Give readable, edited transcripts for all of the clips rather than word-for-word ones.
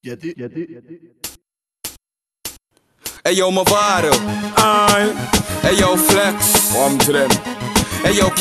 Hey yo, Movado. Aye. Hey yo, Flex. Come to them. Hey yo,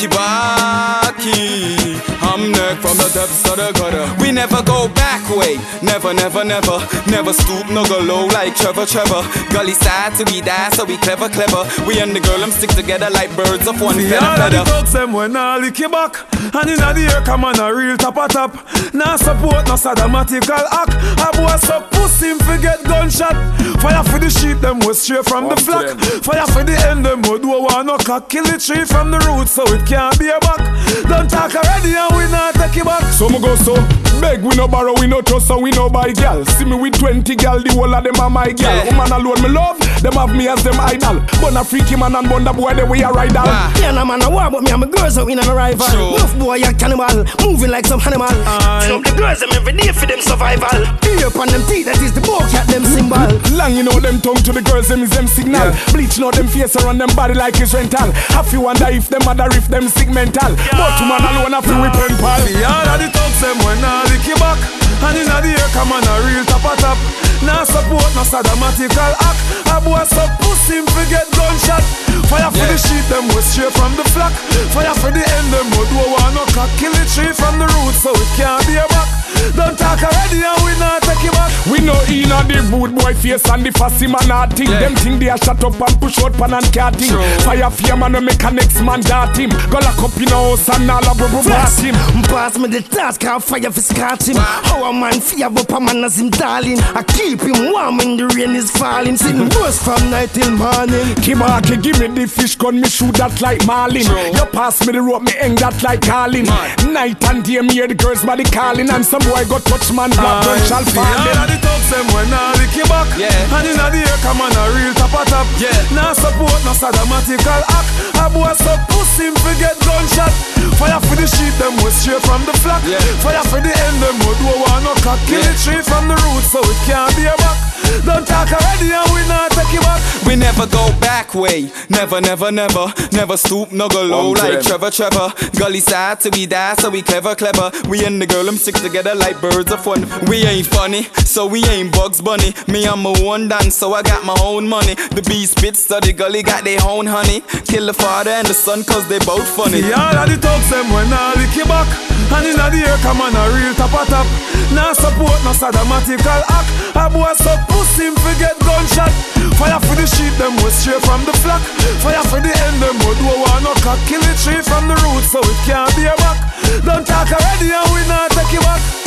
Kibaki. I'm neck from the depths of the gutter. We never go back way. Never, never, never. Never stoop, no go low like Trevor. Gully side till we die, so we clever. We and the girl, them stick together like birds of one feather. All of the dogs, them when I lick you back. And in the air, come on, a real top. Nah support, no sadomatical act. A boy so pussy, him forget gunshot. Fire for the sheep, them was straight from the flock. Fire for the end, them would do a no cock. Kill the tree from the roots, so it can't be a back. Don't talk already and we not take it back. So me go so beg, we no borrow, we no trust, so we no buy gal. See me with 20 gal, the whole of them are my gal. Woman alone me love, them have me as them idol. But a freaky man and bunda boy, they we a ride down. Yeah, no man, I war, but me and my girls are in a rival. Enough boy, a cannibal, moving like some animal. Some the girls, them every day for them survival. Ear upon them teeth, that is the bow cat, them symbol. Long you know them tongue to the girls, them is them signal. Bleach know them face around them body like it's rental. Have you wonder if them mother if them segmental. But man alone have to whip and pal. See all of the thugs, them when I lick you back. And in the air, come on, a real top. Nah support, no sadomatical act. A boy so pussy, him forget gunshot. Fire for the sheep, them was straight from the flock. Fire for the end, them would do a no cock. Kill the tree from the roots, so it can't be a back. Don't talk already and we not take it back. We know in a the boot boy face and the fussy man not think. Them think they a shut up and push out pan and carting. Fire fear man make a next man dart him. Go lock up in a house and all a bubble blast him. Pass me the task, I'll fire for scat him. How a man fear up a man as him darling. I keep him warm when the rain is falling. Sitting worse from night till morning. Kibaki, give me the fish gun, me shoot that like Marlin. You pass me the rope, me hang that like Carlin. Night and day, me hear the girls body calling. And some boy got touch man, black gun shall fall. All of the thugs, them when I lick you back. And in the air, come on, a real top. Nah support, no sadomatical act. A boy so pussy, him forget gunshot. Fire for the sheep, them was straight from the flock. Fire for the end, them would do a no cock. Kill the tree from the roots, so it can't be a back. Don't talk already and we not take it back. We never go back way. Never, never, never. Never stoop, no go low like Trevor. Gully side till we die, so we clever. We and the girl, them stick together like birds of one. We ain't funny, so we ain't Bugs Bunny. Me, I'm a one dance, so I got my own money. The bee spits, so the gully got their own honey. Kill the father and the son, cause they both funny. See all of the thugs, them when I lick you back. And in the air, come on, a real top. Nah support, no sadomatical act. A boy so pussy, him forget gunshot. Fire for the sheep, them was straight from the flock. Fire for the end, them would do a no cock. Kill the tree from the roots, so it can't be a back. Don't talk already and we not take it back.